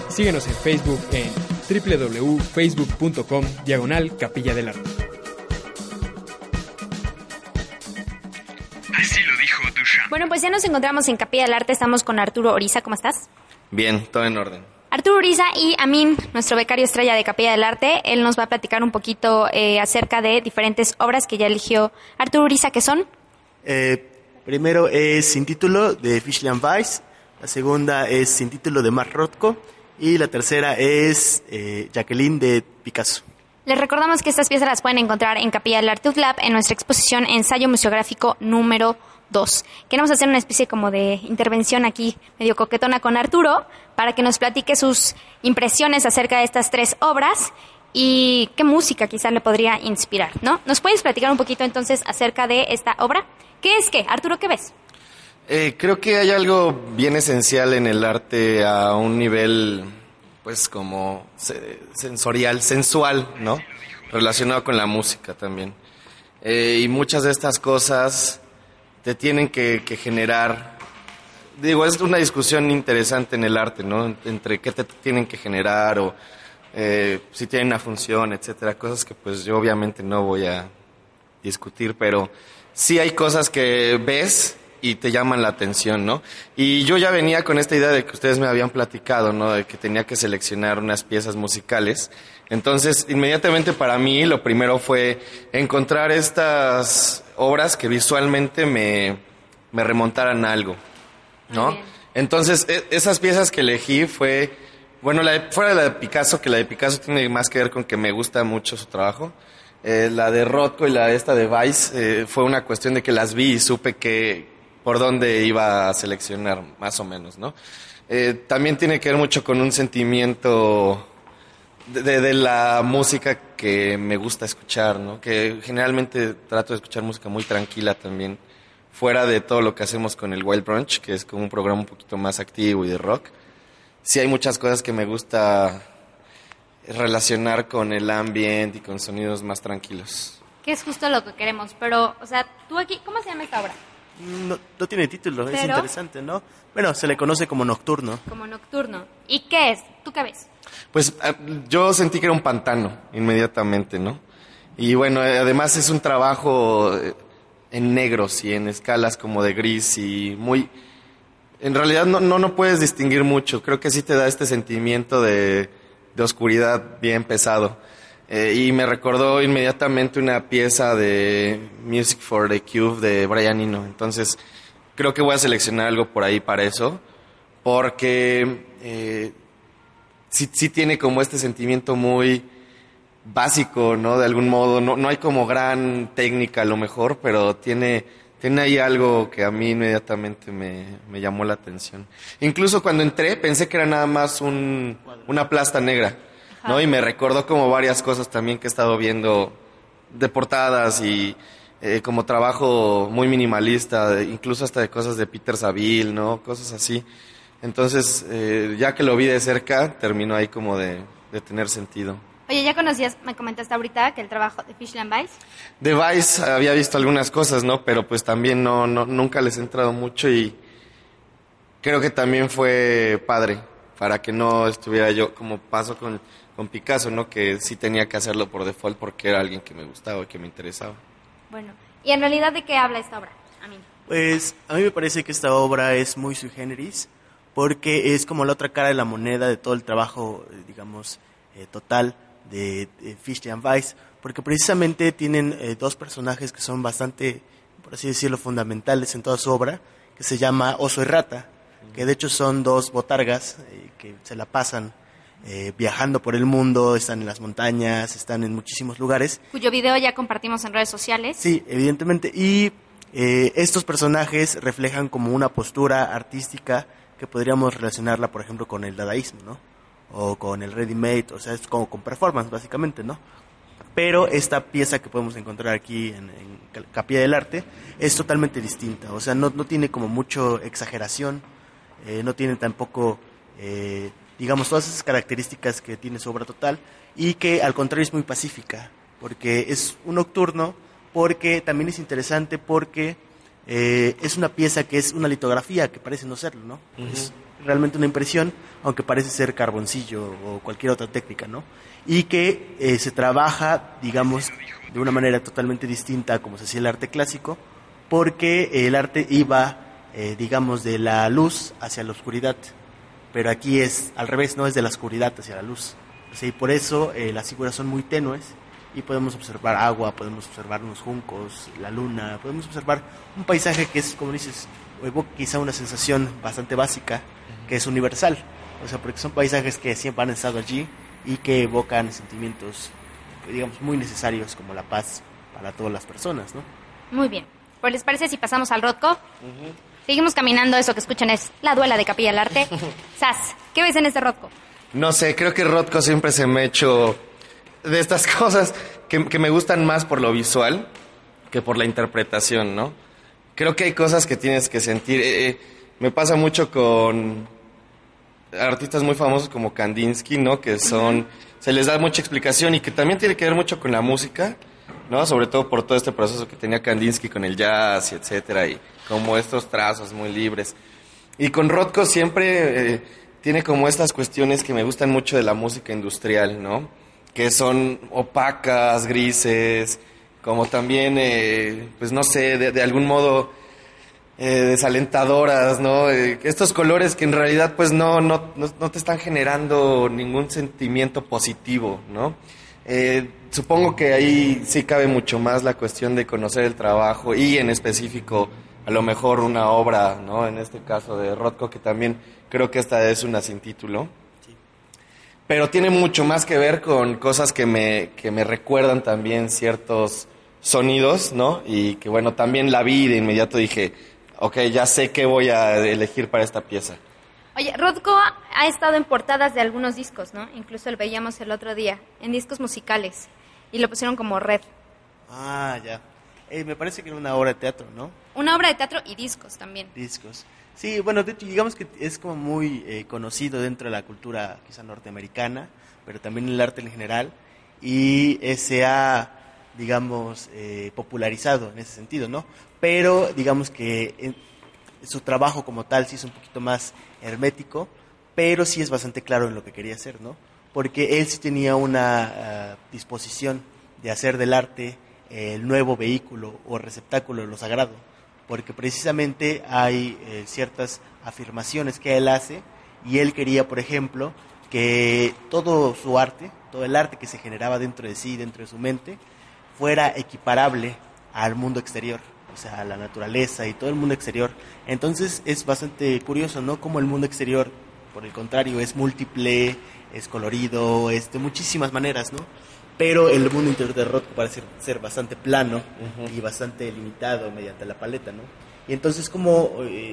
Síguenos en Facebook en www.facebook.com/Capilla del Arte. Así lo dijo Duchamp. Bueno, pues ya nos encontramos en Capilla del Arte, estamos con Arturo Orizza, ¿cómo estás? Bien, todo en orden. Arturo Orizza y Amin, nuestro becario estrella de Capilla del Arte, él nos va a platicar un poquito acerca de diferentes obras que ya eligió Arturo Orizza, ¿qué son? Primero es Sin título de Fischl and Weiss, la segunda es Sin título de Mark Rothko y la tercera es Jacqueline de Picasso. Les recordamos que estas piezas las pueden encontrar en Capilla del Arte Lab en nuestra exposición Ensayo Museográfico número 2. Queremos hacer una especie como de intervención aquí medio coquetona con Arturo para que nos platique sus impresiones acerca de estas tres obras y qué música quizás le podría inspirar, ¿no? ¿Nos puedes platicar un poquito entonces acerca de esta obra? ¿Qué es qué? Arturo, ¿qué ves? Creo que hay algo bien esencial en el arte a un nivel, pues como sensorial, sensual, ¿no? Relacionado con la música también. Y muchas de estas cosas te tienen que generar, digo, es una discusión interesante en el arte, ¿no? Entre qué te tienen que generar o si tienen una función, etcétera, cosas que pues yo obviamente no voy a discutir, pero sí hay cosas que ves y te llaman la atención, ¿no? Y yo ya venía con esta idea de que ustedes me habían platicado, ¿no? De que tenía que seleccionar unas piezas musicales. Entonces, inmediatamente para mí, lo primero fue encontrar estas obras que visualmente me remontaran a algo, ¿no? Entonces, esas piezas que elegí fue, bueno, fuera de la de Picasso, que la de Picasso tiene más que ver con que me gusta mucho su trabajo. La de Rothko y esta de Weiss fue una cuestión de que las vi y supe por dónde iba a seleccionar, más o menos, ¿no? También tiene que ver mucho con un sentimiento de la música que me gusta escuchar, ¿no? Que generalmente trato de escuchar música muy tranquila también, fuera de todo lo que hacemos con el Wild Brunch, que es como un programa un poquito más activo y de rock. Sí hay muchas cosas que me gusta relacionar con el ambiente y con sonidos más tranquilos. Que es justo lo que queremos, pero, o sea, tú aquí, ¿cómo se llama esta obra? No tiene título, es interesante, ¿no? Bueno, se le conoce como nocturno. Como nocturno. ¿Y qué es? ¿Tú qué ves? Pues yo sentí que era un pantano inmediatamente, ¿no? Y bueno, además es un trabajo en negros y en escalas como de gris y muy... En realidad no puedes distinguir mucho, creo que sí te da este sentimiento de oscuridad bien pesado. Y me recordó inmediatamente una pieza de Music for the Cube de Brian Eno. Entonces, creo que voy a seleccionar algo por ahí para eso, porque sí tiene como este sentimiento muy básico, ¿no? De algún modo, no hay como gran técnica a lo mejor, pero tiene ahí algo que a mí inmediatamente me llamó la atención. Incluso cuando entré pensé que era nada más una plasta negra, ¿no? Y me recordó como varias cosas también que he estado viendo de portadas y como trabajo muy minimalista, incluso hasta de cosas de Peter Saville, ¿no? Cosas así. Entonces, ya que lo vi de cerca, terminó ahí como de tener sentido. Oye, ¿ya conocías, me comentaste ahorita, que el trabajo de Fischl and Weiss? De Weiss había visto algunas cosas, ¿no? Pero pues también nunca les he entrado mucho y creo que también fue padre para que no estuviera yo como pasó con Picasso, ¿no? Que sí tenía que hacerlo por default porque era alguien que me gustaba y que me interesaba. Bueno, ¿y en realidad de qué habla esta obra? Pues a mí me parece que esta obra es muy sui generis porque es como la otra cara de la moneda de todo el trabajo, digamos, total de Fischl and Weiss, porque precisamente tienen dos personajes que son bastante, por así decirlo, fundamentales en toda su obra, que se llama Oso y Rata, que de hecho son dos botargas que se la pasan viajando por el mundo, están en las montañas, están en muchísimos lugares. Cuyo video ya compartimos en redes sociales. Sí, evidentemente, y estos personajes reflejan como una postura artística que podríamos relacionarla, por ejemplo, con el dadaísmo, ¿no? O con el ready-made, o sea, es como con performance, básicamente, ¿no? Pero esta pieza que podemos encontrar aquí en Capilla del Arte es totalmente distinta, o sea, no tiene como mucho exageración, no tiene tampoco, digamos, todas esas características que tiene su obra total, y que al contrario es muy pacífica, porque es un nocturno, porque también es interesante porque es una pieza que es una litografía, que parece no serlo, ¿no? Es realmente una impresión, aunque parece ser carboncillo o cualquier otra técnica, ¿no? Y que se trabaja, digamos, de una manera totalmente distinta a como se hacía el arte clásico, porque el arte iba, digamos, de la luz hacia la oscuridad, pero aquí es al revés, no es de la oscuridad hacia la luz. O sea, y por eso las figuras son muy tenues y podemos observar agua, podemos observar unos juncos, la luna, podemos observar un paisaje que es, como dices, evoca quizá una sensación bastante básica, que es universal. O sea, porque son paisajes que siempre han estado allí y que evocan sentimientos, digamos, muy necesarios como la paz para todas las personas, ¿no? Muy bien. Pues les parece si pasamos al Rothko. Seguimos caminando, eso que escuchan es la duela de Capilla del Arte. Sas, ¿qué ves en este Rothko? No sé, creo que Rothko siempre se me ha hecho de estas cosas que me gustan más por lo visual que por la interpretación, ¿no? Creo que hay cosas que tienes que sentir. Me pasa mucho con artistas muy famosos como Kandinsky, ¿no? Que son, se les da mucha explicación y que también tiene que ver mucho con la música, ¿no? Sobre todo por todo este proceso que tenía Kandinsky con el jazz y etcétera, y como estos trazos muy libres. Y con Rothko siempre tiene como estas cuestiones que me gustan mucho de la música industrial, ¿no? Que son opacas, grises, como también, pues no sé, de algún modo desalentadoras, ¿no? Estos colores que en realidad pues no te están generando ningún sentimiento positivo, ¿no? Supongo que ahí sí cabe mucho más la cuestión de conocer el trabajo y en específico a lo mejor una obra, ¿no? En este caso de Rothko, que también creo que esta es una sin título. Sí. Pero tiene mucho más que ver con cosas que me recuerdan también ciertos sonidos, ¿no? Y que bueno, también la vi y de inmediato dije, ok, ya sé qué voy a elegir para esta pieza. Oye, Rothko ha estado en portadas de algunos discos, ¿no? Incluso lo veíamos el otro día, en discos musicales, y lo pusieron como Red. Ah, ya. Me parece que era una obra de teatro, ¿no? Una obra de teatro y discos también. Discos. Sí, bueno, de hecho, digamos que es como muy conocido dentro de la cultura quizá norteamericana, pero también en el arte en general, y se ha, digamos, popularizado en ese sentido, ¿no? Pero digamos que su trabajo como tal sí es un poquito más hermético, pero sí es bastante claro en lo que quería hacer, ¿no? Porque él sí tenía una disposición de hacer del arte el nuevo vehículo o receptáculo de lo sagrado, porque precisamente hay ciertas afirmaciones que él hace, y él quería, por ejemplo, que todo su arte, todo el arte que se generaba dentro de sí, dentro de su mente, fuera equiparable al mundo exterior, o sea, a la naturaleza y todo el mundo exterior. Entonces es bastante curioso, ¿no? Como el mundo exterior, por el contrario, es múltiple, es colorido, es de muchísimas maneras, ¿no? Pero el mundo interior de Rothko parece ser bastante plano y bastante limitado mediante la paleta, ¿no? Y entonces como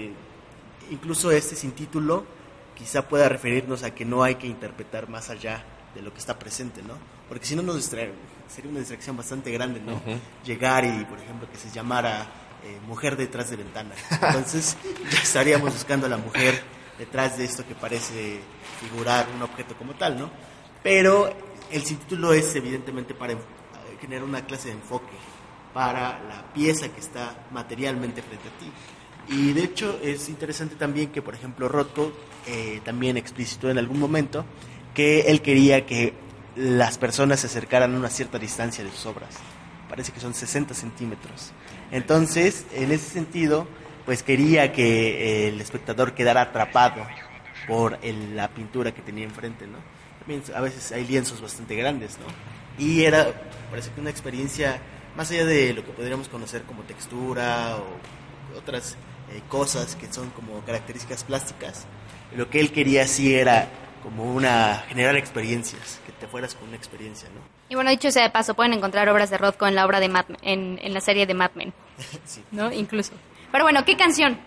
incluso este sin título quizá pueda referirnos a que no hay que interpretar más allá de lo que está presente, ¿no? Porque si no nos distrae, sería una distracción bastante grande, ¿no? Llegar y, por ejemplo, que se llamara Mujer detrás de ventana. Entonces ya estaríamos buscando a la mujer detrás de esto que parece figurar un objeto como tal, ¿no? Pero el subtítulo es evidentemente para generar una clase de enfoque para la pieza que está materialmente frente a ti. Y de hecho es interesante también que, por ejemplo, Rothko también explicitó en algún momento que él quería que las personas se acercaran a una cierta distancia de sus obras. Parece que son 60 centímetros. Entonces, en ese sentido, pues quería que el espectador quedara atrapado por la pintura que tenía enfrente, ¿no? También a veces hay lienzos bastante grandes, ¿no? Y parece que una experiencia más allá de lo que podríamos conocer como textura o otras cosas que son como características plásticas. Lo que él quería sí era como generar experiencias, que te fueras con una experiencia, ¿no? Y bueno, dicho sea de paso, pueden encontrar obras de Rothko en la obra de Mad Men, en la serie de Mad Men, sí, ¿no? Incluso. Pero bueno, ¿qué canción?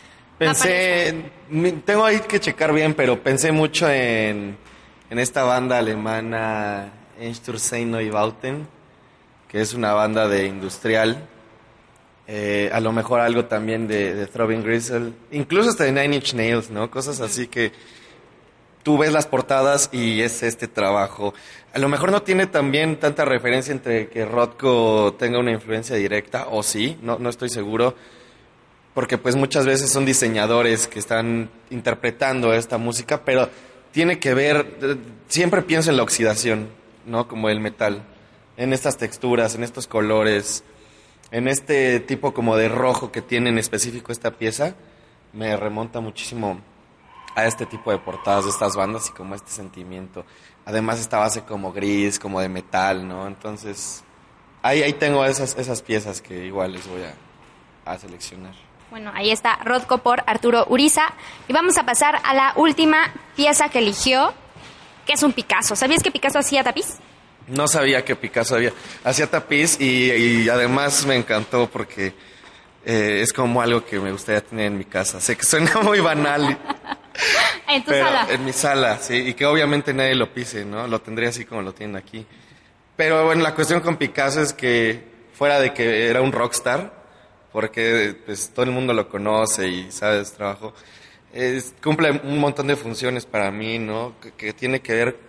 Tengo ahí que checar bien, pero pensé mucho en esta banda alemana Einstürzende Neubauten, que es una banda de industrial, a lo mejor algo también de Throbbing Gristle, incluso hasta de Nine Inch Nails, ¿no? Cosas así que tú ves las portadas y es este trabajo. A lo mejor no tiene también tanta referencia entre que Rothko tenga una influencia directa, o sí, no estoy seguro, porque pues muchas veces son diseñadores que están interpretando esta música, pero tiene que ver, siempre pienso en la oxidación, ¿no? Como el metal, en estas texturas, en estos colores, en este tipo como de rojo que tiene en específico esta pieza, me remonta muchísimo a este tipo de portadas de estas bandas y como este sentimiento. Además esta base como gris, como de metal, ¿no? Entonces, ahí tengo esas piezas que igual les voy a seleccionar. Bueno, ahí está Rothko por Arturo Uriza. Y vamos a pasar a la última pieza que eligió, que es un Picasso. ¿Sabías que Picasso hacía tapiz? No sabía que Picasso hacía tapiz y además me encantó porque es como algo que me gustaría tener en mi casa. Sé que suena muy banal. ¿En tu sala? En mi sala, sí, y que obviamente nadie lo pise, ¿no? Lo tendría así como lo tienen aquí. Pero bueno, la cuestión con Picasso es que fuera de que era un rockstar, porque pues todo el mundo lo conoce y sabe de su trabajo, cumple un montón de funciones para mí, ¿no? Que tiene que ver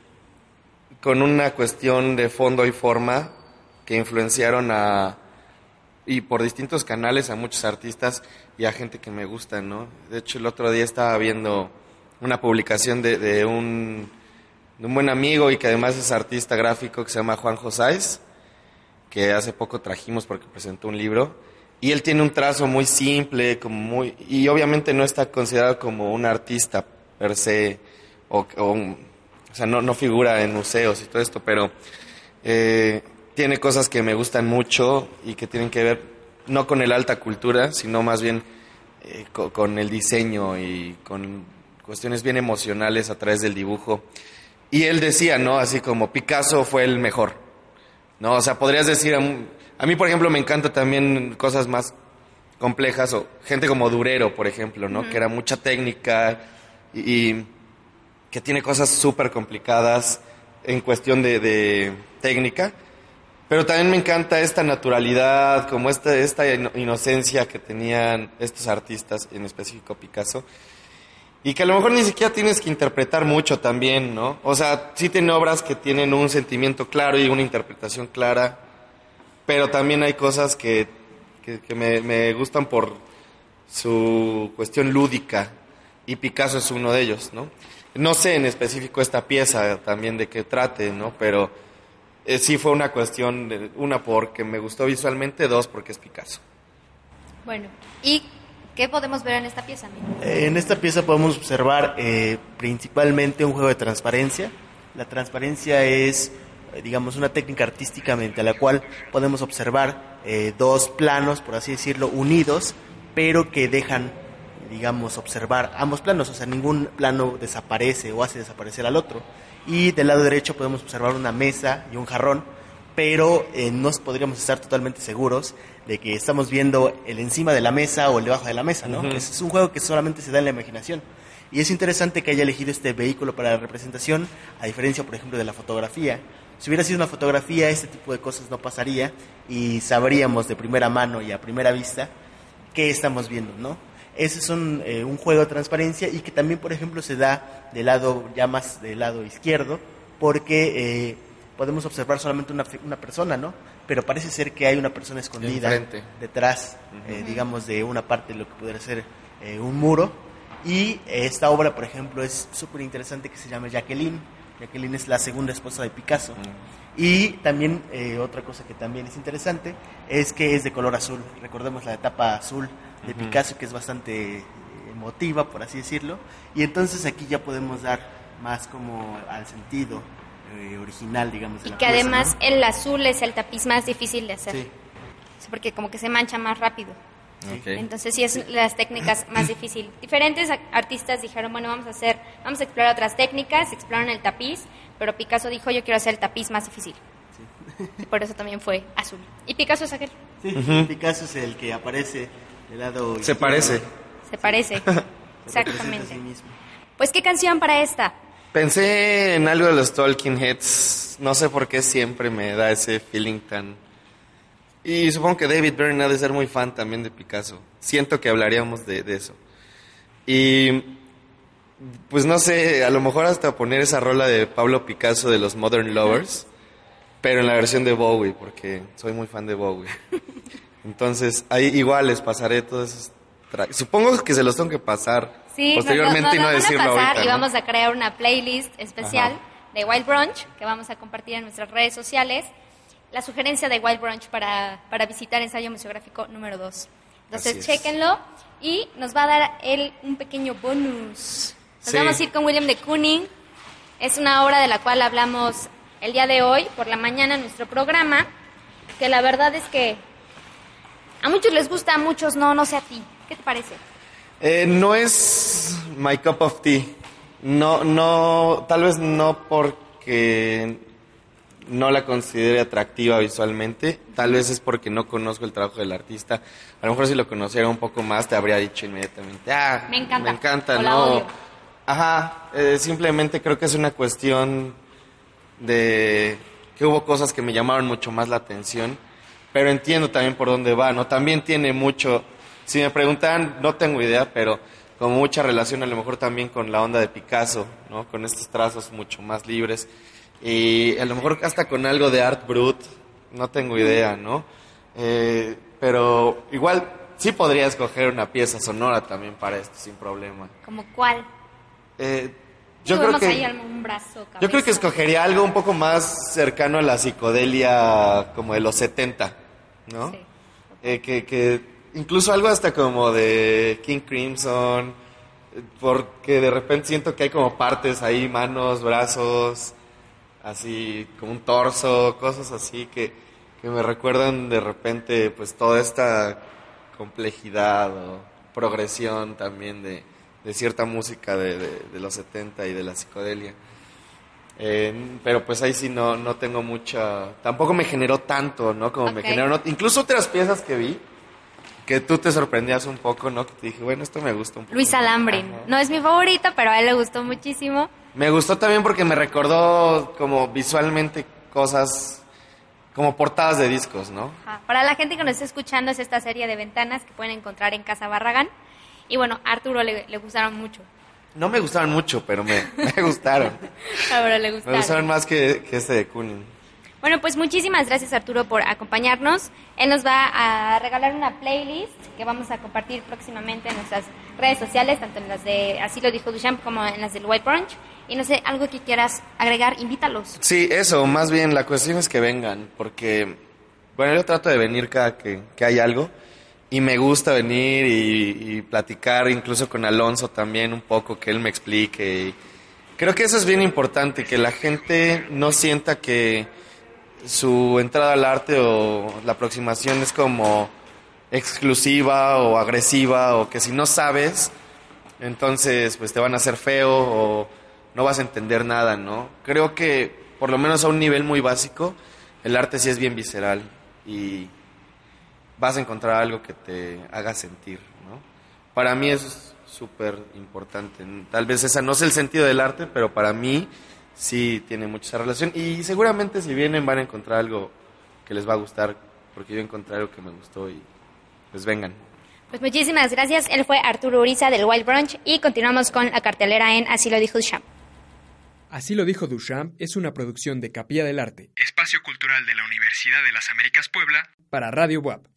con una cuestión de fondo y forma que influenciaron y por distintos canales a muchos artistas y a gente que me gusta, ¿no? De hecho, el otro día estaba viendo una publicación de un buen amigo y que además es artista gráfico que se llama Juanjo Sáez, que hace poco trajimos porque presentó un libro, y él tiene un trazo muy simple, y obviamente no está considerado como un artista per se, o sea, no figura en museos y todo esto, pero tiene cosas que me gustan mucho y que tienen que ver no con el alta cultura, sino más bien con el diseño y con cuestiones bien emocionales a través del dibujo. Y él decía, ¿no? Así como Picasso fue el mejor, ¿no? O sea, podrías decir, a mí, por ejemplo, me encanta también cosas más complejas, o gente como Durero, por ejemplo, ¿no? Que era mucha técnica y que tiene cosas súper complicadas en cuestión de técnica. Pero también me encanta esta naturalidad, como esta inocencia que tenían estos artistas, en específico Picasso, y que a lo mejor ni siquiera tienes que interpretar mucho también, ¿no? O sea, sí tiene obras que tienen un sentimiento claro y una interpretación clara, pero también hay cosas que me gustan por su cuestión lúdica, y Picasso es uno de ellos, ¿no? No sé en específico esta pieza también de qué trate, ¿no? Pero sí fue una cuestión, una porque me gustó visualmente, dos porque es Picasso. Bueno, ¿y qué podemos ver en esta pieza, amigo? En esta pieza podemos observar principalmente un juego de transparencia. La transparencia es, digamos, una técnica artística mediante la cual podemos observar dos planos, por así decirlo, unidos, pero que dejan, digamos, observar ambos planos. O sea, ningún plano desaparece o hace desaparecer al otro. Y del lado derecho podemos observar una mesa y un jarrón, pero no podríamos estar totalmente seguros de que estamos viendo el encima de la mesa o el debajo de la mesa, ¿no? Uh-huh. Es un juego que solamente se da en la imaginación. Y es interesante que haya elegido este vehículo para la representación, a diferencia, por ejemplo, de la fotografía. Si hubiera sido una fotografía, este tipo de cosas no pasaría y sabríamos de primera mano y a primera vista qué estamos viendo, ¿no? Ese es un juego de transparencia, y que también, por ejemplo, se da del lado, ya más del lado izquierdo, porque podemos observar solamente una persona, ¿no? Pero parece ser que hay una persona escondida detrás, digamos, de una parte de lo que pudiera ser un muro. Y esta obra, por ejemplo, es súper interesante, que se llama Jacqueline. Jacqueline es la segunda esposa de Picasso. Y también otra cosa que también es interesante es que es de color azul. Recordemos la etapa azul de Picasso, que es bastante emotiva, por así decirlo. Y entonces aquí ya podemos dar más como al sentido original, digamos, de la pieza, además, ¿no? El azul es el tapiz más difícil de hacer. Sí. Porque como que se mancha más rápido. Okay. Entonces sí es las técnicas más difíciles. Diferentes artistas dijeron, bueno, vamos a explorar otras técnicas, exploraron el tapiz, pero Picasso dijo, yo quiero hacer el tapiz más difícil. Sí. Y por eso también fue azul. ¿Y Picasso es aquel? Sí, Picasso es el que aparece del lado Se parece. Se parece. Exactamente. Pues, ¿qué canción para esta? Pensé en algo de los Talking Heads. No sé por qué siempre me da ese feeling tan... Y supongo que David Byrne ha de ser muy fan también de Picasso. Siento que hablaríamos de eso. Y pues no sé, a lo mejor hasta poner esa rola de Pablo Picasso de los Modern Lovers, pero en la versión de Bowie, porque soy muy fan de Bowie. Entonces, ahí igual les pasaré todos esos Supongo que se los tengo que pasar Sí, posteriormente y no van a decirlo pasar ahorita, y ¿no? vamos a crear una playlist especial Ajá. de Wild Brunch que vamos a compartir en nuestras redes sociales. La sugerencia de Wild Brunch para visitar ensayo museográfico número 2. Entonces, Así es. chéquenlo y nos va a dar él un pequeño bonus. Nos Sí. vamos a ir con William de Kooning. Es una obra de la cual hablamos el día de hoy, por la mañana, en nuestro programa, que la verdad es que a muchos les gusta, a muchos no sé a ti. ¿Qué te parece? No es my cup of tea. No, tal vez no porque no la considere atractiva visualmente. Tal vez es porque no conozco el trabajo del artista. A lo mejor si lo conociera un poco más te habría dicho inmediatamente, Me encanta. me encanta, O la ¿no? odio. Ajá, simplemente creo que es una cuestión de que hubo cosas que me llamaron mucho más la atención, pero entiendo también por dónde va, ¿no? También tiene mucho, si me preguntan, no tengo idea, pero como mucha relación a lo mejor también con la onda de Picasso, ¿no? Con estos trazos mucho más libres y a lo mejor hasta con algo de Art Brut, no tengo idea, ¿no? Pero igual sí podría escoger una pieza sonora también para esto sin problema. ¿Como cuál? Yo creo Vemos que ahí un brazo, yo creo que cabeza. escogería algo un poco más cercano a la psicodelia como de los 70, ¿no? Sí. Que incluso algo hasta como de King Crimson, porque de repente siento que hay como partes ahí, manos, brazos, así como un torso, cosas así que me recuerdan de repente pues toda esta complejidad o progresión también de cierta música de los 70 y de la psicodelia. Pero pues ahí sí no tengo mucha... Tampoco me generó tanto, ¿no? Como me Ok. generó... Incluso otras piezas que vi, que tú te sorprendías un poco, ¿no? Que te dije, bueno, esto me gusta un poco. Luis Alambrin. Ajá. No es mi favorito, pero a él le gustó muchísimo. Me gustó también porque me recordó como visualmente cosas como portadas de discos, ¿no? Ajá. Para la gente que nos está escuchando, es esta serie de ventanas que pueden encontrar en Casa Barragán. Y bueno, a Arturo le gustaron mucho. No me gustaron mucho, pero me gustaron. Ahora le Me gustaron. gustaron más que este de Kooning. Bueno, pues muchísimas gracias, Arturo, por acompañarnos. Él nos va a regalar una playlist que vamos a compartir próximamente en nuestras redes sociales, tanto en las de Así lo dijo Duchamp como en las del White Brunch. Y no sé, algo que quieras agregar, invítalos. Sí, eso, más bien la cuestión es que vengan, porque, bueno, yo trato de venir cada que hay algo, y me gusta venir y platicar incluso con Alonso también un poco, que él me explique. Y creo que eso es bien importante, que la gente no sienta que su entrada al arte o la aproximación es como exclusiva o agresiva, o que si no sabes, entonces pues te van a hacer feo o no vas a entender nada, ¿no? Creo que, por lo menos a un nivel muy básico, el arte sí es bien visceral y vas a encontrar algo que te haga sentir, ¿no? Para mí eso es súper importante. Tal vez esa no es el sentido del arte, pero para mí sí tiene mucha esa relación. Y seguramente si vienen van a encontrar algo que les va a gustar, porque yo encontré algo que me gustó y pues vengan. Pues muchísimas gracias. Él fue Arturo Uriza del Wild Brunch y continuamos con la cartelera en Así lo dijo Duchamp. Así lo dijo Duchamp es una producción de Capilla del Arte Espacio Cultural de la Universidad de las Américas Puebla para Radio WAP.